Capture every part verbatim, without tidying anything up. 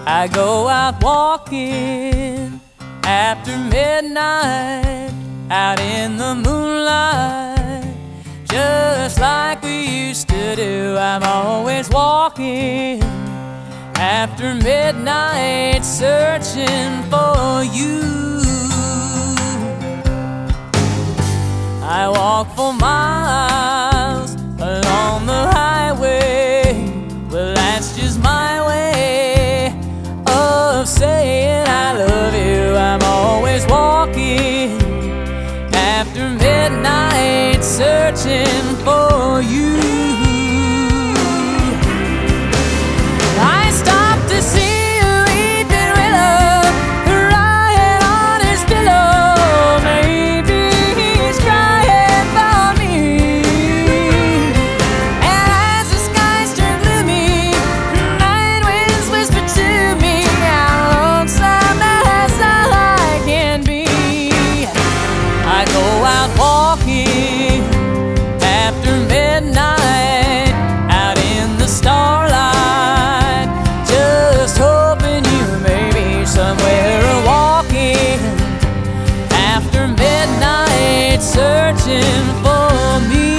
I go out walking after midnight, out in the moonlight, just like we used to do. I'm always walking after midnight, searching for you. I walk for miles along the highway. Well, that's just my way of saying I love you. I'm always walking after midnight, searching for you. I stopped to see a weeping willow crying on his pillow. Maybe he's crying for me. And as the skies turn gloomy, night winds whisper to me how lonesome as I can be. I go out walking after midnight, out in the starlight, just hoping you may be somewhere walking after midnight, searching for me.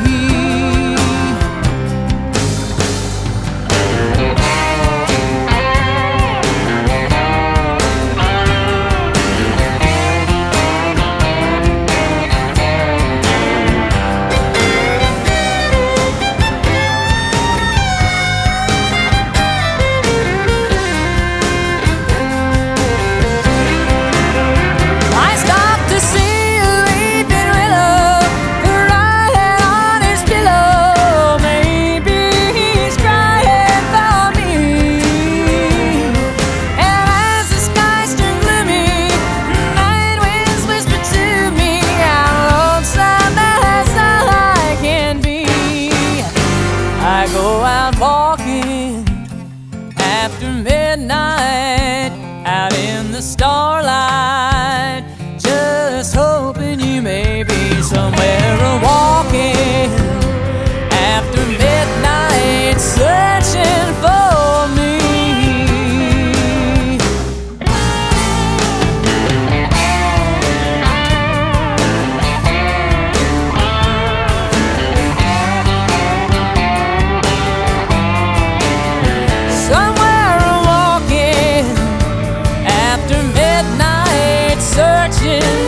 I stopped to see a weeping willow crying on his pillow. Maybe he's crying for me. And as the skies turn gloomy, night winds whisper to me how lonesome as I can be. I go out walking after midnight, out in the starlight, just hoping you may be somewhere walking after midnight, searching for me. Somewhere walking after midnight, searching